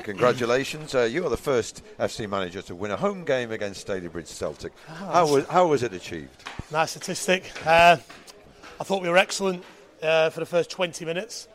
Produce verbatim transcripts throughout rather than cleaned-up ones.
congratulations. Uh, you are the first F C manager to win a home game against Stalybridge Celtic. Oh, how, was, how was it achieved? Nice statistic. Uh, I thought we were excellent uh, for the first twenty minutes.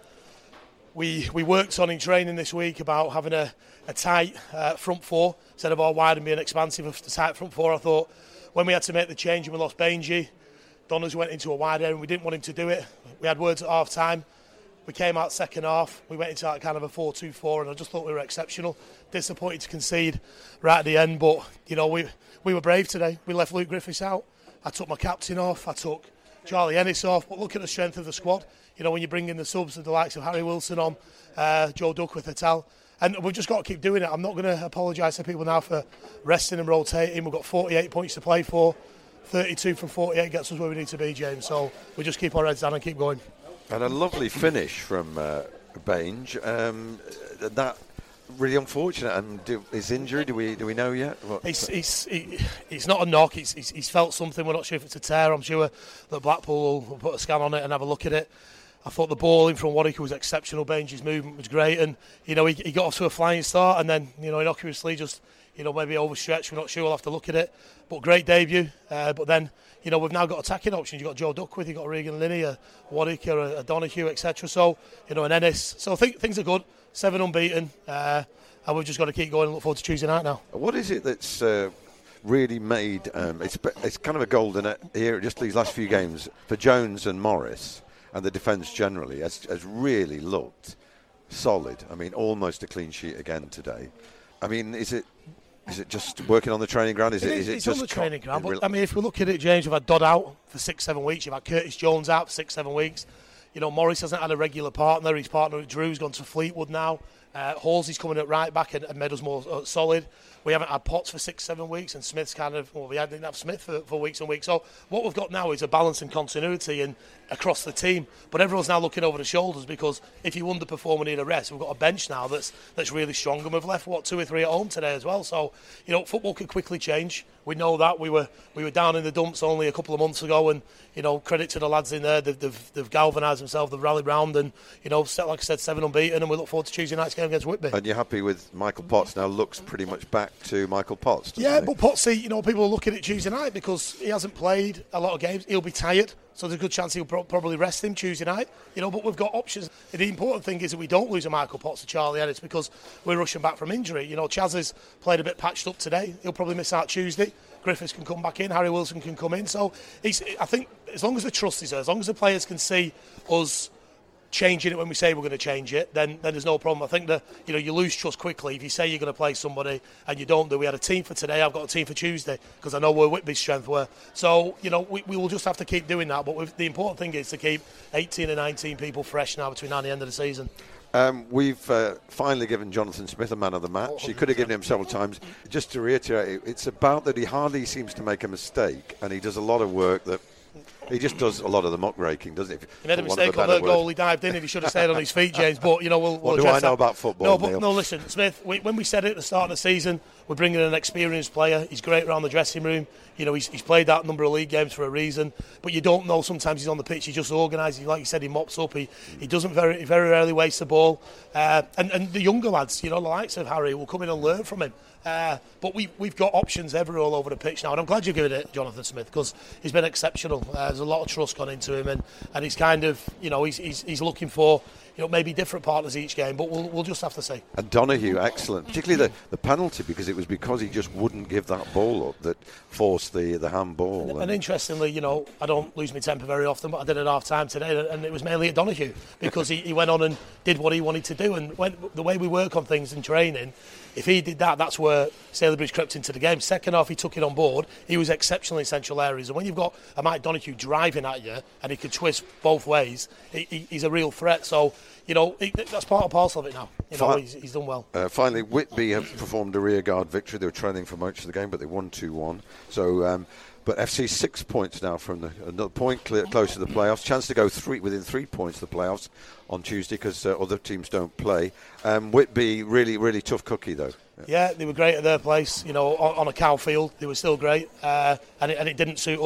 We we worked on in training this week about having a, a tight uh, front four instead of all wide and being expansive of the tight front four. I thought when we had to make the change and we lost Bainji, Donners went into a wide area and we didn't want him to do it. We had words at half time. We came out second half. We went into that kind of a four two four and I just thought we were exceptional. Disappointed to concede right at the end, but you know we we were brave today. We left Luke Griffiths out. I took my captain off. I took Charlie Ennis off. But look at the strength of the squad. You know, when you bring in the subs of the likes of Harry Wilson on, uh, Joe Duckworth et al. And we've just got to keep doing it. I'm not going to apologise to people now for resting and rotating. We've got forty-eight points to play for. thirty-two from forty-eight gets us where we need to be, James. So we just keep our heads down and keep going. And a lovely finish from uh, Bainge. Um, that really unfortunate. And do, his injury, do we do we know yet? What? It's it's he, it's not a knock. He's, he's he's felt something. We're not sure if it's a tear. I'm sure that Blackpool will put a scan on it and have a look at it. I thought the ball in from Warwick was exceptional. Bainge's movement was great, and you know he, he got off to a flying start, and then you know innocuously just you know maybe overstretched. We're not sure. We'll have to look at it. But great debut. Uh, but then you know we've now got attacking options. You've got Joe Duckworth, you've got Regan Linney, a Warwick, a, a Donoghue, et cetera. So you know an Ennis. So I think things are good. Seven unbeaten, uh, and we've just got to keep going and look forward to Tuesday night now. What is it that's uh, really made um, it's it's kind of a golden era just these last few games for Jones and Morris? And the defence generally has, has really looked solid. I mean, almost a clean sheet again today. I mean, is it is it just working on the training ground? Is it, it, is it it's just on the training ground? But I mean, if we look at it, James, we've had Dodd out for six, seven weeks. You've had Curtis Jones out for six, seven weeks. You know, Morris hasn't had a regular partner. His partner Drew's gone to Fleetwood now. Uh, Halsey's coming at right back and, and made us more uh, solid. We haven't had Potts for six, seven weeks, and Smith's kind of, well, we didn't have Smith for, for weeks and weeks. So what we've got now is a balance and continuity and across the team. But everyone's now looking over the shoulders because if you underperform and need a rest, we've got a bench now that's that's really strong, and we've left what two or three at home today as well. So you know, football can quickly change. We know that we were we were down in the dumps only a couple of months ago, and you know, credit to the lads in there. They've they've, they've galvanised themselves. They've rallied round, and you know, like I said, seven unbeaten, and we look forward to Tuesday night's game against Whitby. And you're happy with Michael Potts now? Looks pretty much back to Michael Potts. Yeah, he? but Pottsy, you know, people are looking at Tuesday night because he hasn't played a lot of games. He'll be tired, so there's a good chance he'll pro- probably rest him Tuesday night. You know, but we've got options. The important thing is that we don't lose a Michael Potts to Charlie Ennis because we're rushing back from injury. You know, Chaz has played a bit patched up today. He'll probably miss out Tuesday. Griffiths can come back in. Harry Wilson can come in. So he's, I think as long as the trust is there, as long as the players can see us changing it when we say we're going to change it, then then there's no problem. I think that you know you lose trust quickly if you say you're going to play somebody and you don't do. We had a team for today. I've got a team for Tuesday because I know where Whitby's strength were. So you know we, we will just have to keep doing that. But we've, the important thing is to keep eighteen and nineteen people fresh now between now and the end of the season. Um, we've uh, finally given Jonathan Smith a man of the match. He could have given him several times. Just to reiterate, it's about that he hardly seems to make a mistake, and he does a lot of work that he just does a lot of the muckraking, doesn't he? He made a mistake on the goal. He dived in. If he should have stayed on his feet, James. But you know, we'll. What we'll do I know that. about football? No, but Neil? no. Listen, Smith. We, when we said it at the start of the season, we're bringing an experienced player. He's great around the dressing room. You know, he's, he's played that number of league games for a reason. But you don't know. Sometimes he's on the pitch. He just organises. Like you said, he mops up. He he doesn't very very rarely waste the ball. Uh, and and the younger lads, you know, the likes of Harry, will come in and learn from him. Uh, but we, we've got options everywhere all over the pitch now, and I'm glad you're giving it Jonathan Smith because he's been exceptional. Uh, there's a lot of trust gone into him, and, and he's kind of, you know, he's, he's he's looking for, you know, maybe different partners each game, but we'll we'll just have to see. And Donoghue, excellent, particularly the, the penalty, because it was because he just wouldn't give that ball up that forced the, the handball. And, and, and interestingly, you know, I don't lose my temper very often, but I did it at half time today, and it was mainly at Donoghue because he, he went on and did what he wanted to do. And when the way we work on things in training, if he did that, that's where Stalybridge crept into the game. Second half, he took it on board. He was exceptional in central areas. And when you've got a Mike Donoghue driving at you and he could twist both ways, he, he, he's a real threat. So, you know, he, that's part and parcel of it now. You know, he's, he's done well. Uh, finally, Whitby have performed a rearguard victory. They were trailing for much of the game, but they won two one. So, um, but F C six points now from the another point clear, close to the playoffs. Chance to go three within three points of the playoffs on Tuesday because uh, other teams don't play. Um, Whitby really, really tough cookie though. Yeah. yeah, they were great at their place. You know, on, on a cow field, they were still great, uh, and it, and it didn't suit us.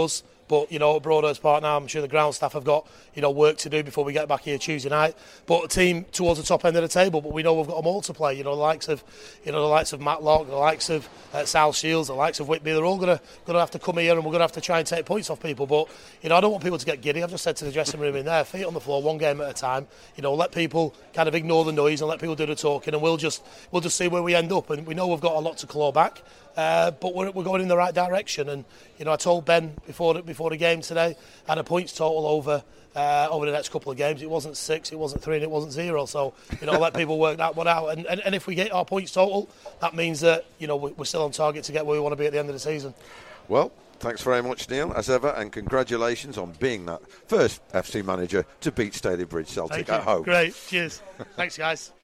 But, you know, at Broadhurst Park now, I'm sure the ground staff have got, you know, work to do before we get back here Tuesday night. But a team towards the top end of the table, but we know we've got them all to play. You know, the likes of, you know, the likes of Matlock, the likes of uh, South Shields, the likes of Whitby. They're all going to going to have to come here, and we're going to have to try and take points off people. But, you know, I don't want people to get giddy. I've just said to the dressing room in there, feet on the floor, one game at a time. You know, let people kind of ignore the noise and let people do the talking, and we'll just we'll just see where we end up. And we know we've got a lot to claw back. Uh, but we're, we're going in the right direction, and you know I told Ben before the, before the game today, I had a points total over uh, over the next couple of games. It wasn't six, it wasn't three, and it wasn't zero. So you know let people work that one out, and, and and if we get our points total, that means that you know we're still on target to get where we want to be at the end of the season. Well, thanks very much, Neil, as ever, and congratulations on being that first F C manager to beat Stalybridge Celtic at home. Great, cheers. Thanks, guys.